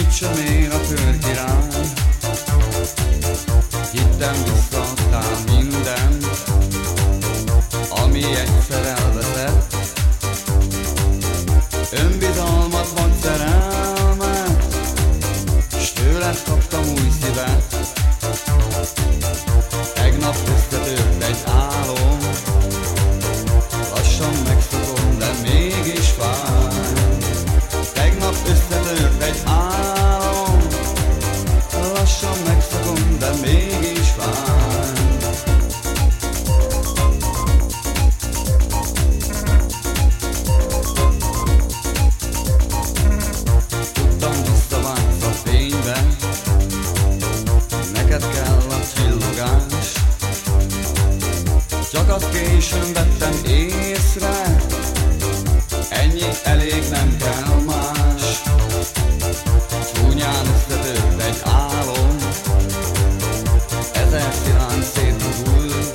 Segítsen én a körkirály. Hittem visszaadtál mindent, ami egyszer elveszett. Önbizalmat vagy szerelmet, s tőled kaptam új szívet. Tegnap összetört egy álom, lassan megszokom, de mégis fáj. Tegnap összetört egy álom, lassan megszokom, de mégis fáj. Tudtam, visszavágsz a fénybe, neked kell a csillogás. Csak azt későn vettem észre, ennyi elég, nem kell más. Csúnyán összetört egy álom, ezer szilány széthúzul.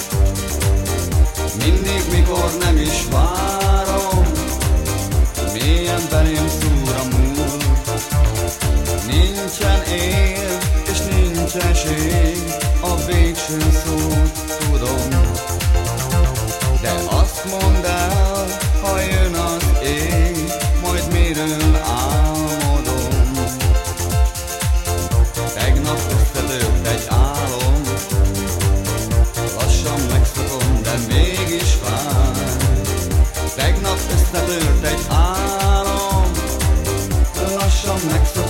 Mindig, mikor nem is várom, mélyen belém szúr a múlt. Nincsen él, és nincs esély, a végső szót tudom. De azt mondd el, ha jön az ég, majd miről álmodom. Tegnap összetört egy álom, lassan megszokom, de mégis fáj. Tegnap összetört egy álom, lassan megszokom,